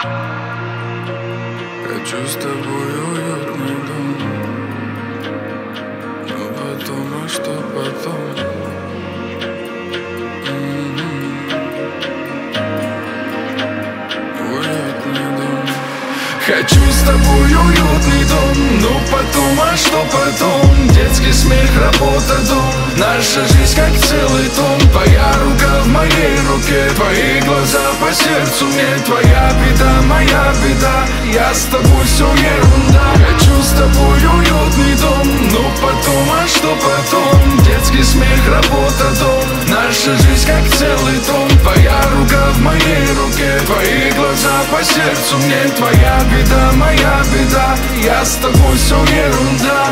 Хочу с тобой уютный дом, но потом, а что потом? Уютный дом. Хочу с тобой уютный дом, но потом, а что потом? Детский смех, работа, дом, наша жизнь как целый том. Твоя рука в моей руке, твои глаза по сердцу мне. Твоя беда, моя беда, я с тобой, все ерунда. Хочу с тобой уютный дом, но потом, а что потом? Детский смех, работа, дом, наша жизнь как целый том. Твоя рука в моей руке, твои глаза по сердцу мне. Твоя беда, моя беда, я с тобой, все ерунда.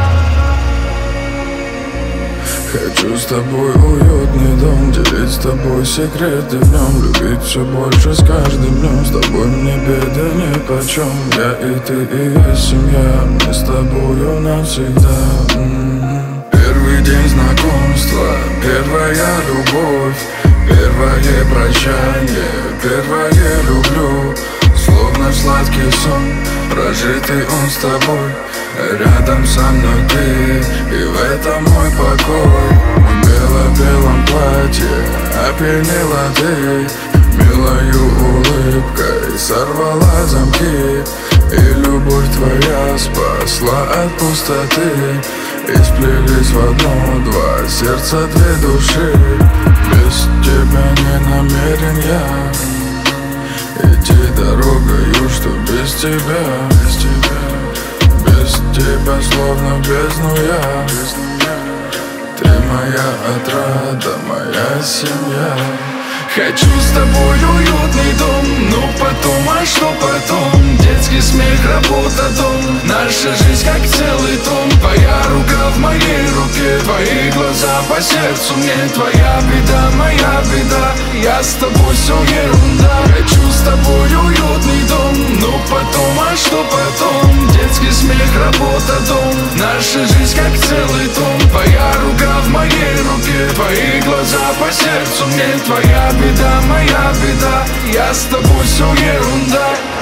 Хочу с тобой уютный дом, делить с тобой секреты в нем, любить все больше с каждым днем. С тобой мне беды нипочем, я и ты, и есть семья, мы с тобою навсегда. Первый день знакомства, первая любовь, первое прощание, первое люблю. Словно в сладкий сон, прожитый он с тобой. Рядом со мной ты, и в этом мой покой. В бело-белом платье опьянела ты, милою улыбкой сорвала замки. И любовь твоя спасла от пустоты, и сплелись в одно два сердца, две души. Без тебя не намерен я идти дорогою, что без тебя, без тебя. Без тебя словно бездну я. Ты моя отрада, моя семья. Хочу с тобой уютный дом, но потом, а что потом? Детский смех, работа, дом, наша жизнь как целый том. Твоя рука в моей руке, твои глаза по сердцу мне. Твоя беда, моя беда, я с тобой, все ерунда. Хочу с тобой уютный дом, но потом, а что потом? Детский смех, работа, дом, наша жизнь как целый том. Твоя рука в моей руке, твои глаза по сердцу мне. Твоя беда, моя беда, я с тобой, все ерунда.